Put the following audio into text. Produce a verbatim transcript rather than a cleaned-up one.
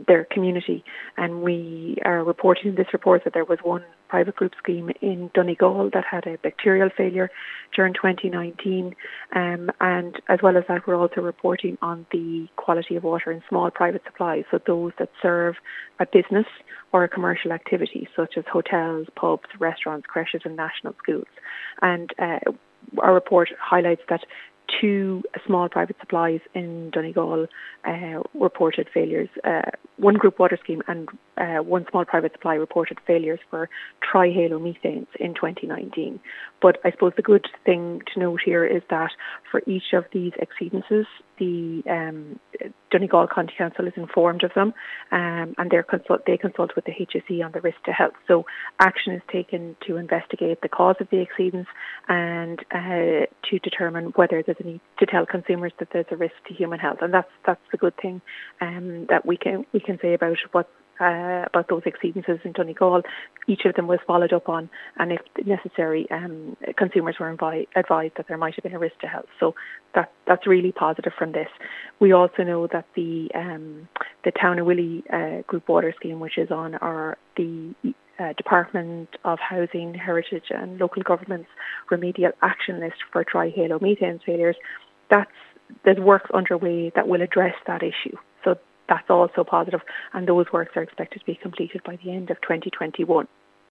their community. And we are reporting in this report that there was one private group scheme in Donegal that had a bacterial failure during twenty nineteen. Um, and as well as that, we're also reporting on the quality of water in small private supplies, so those that serve a business or a commercial activity, such as hotels, pubs, restaurants, creches and national schools. And uh, our report highlights that two small private supplies in Donegal uh, reported failures. Uh, one group water scheme and uh, one small private supply reported failures for trihalomethanes in twenty nineteen. But I suppose the good thing to note here is that for each of these exceedances, the um, Donegal County Council is informed of them, um, and they're consult- they consult with the H S E on the risk to health. So action is taken to investigate the cause of the exceedance and uh, to determine whether there's a need to tell consumers that there's a risk to human health. And that's that's the good thing um, that we can we can say about what. Uh, about those exceedances in Donegal. Each of them was followed up on, and if necessary, um, consumers were invi- advised that there might have been a risk to health. So that that's really positive from this. We also know that the um, the Town of Willie uh, group water scheme, which is on our the uh, Department of Housing, Heritage and Local Government's remedial action list for trihalomethanes failures, that's there's works underway that will address that issue. So that's also positive, and those works are expected to be completed by the end of twenty twenty-one.